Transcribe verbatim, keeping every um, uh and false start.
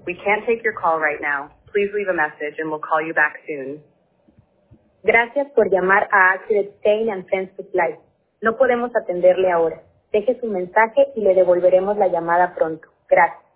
We can't take your call right now. Please leave a message and we'll call you back soon. Gracias por llamar a Accurate Stain and Fence Supply. No podemos atenderle ahora. Deje su mensaje y le devolveremos la llamada pronto. Gracias.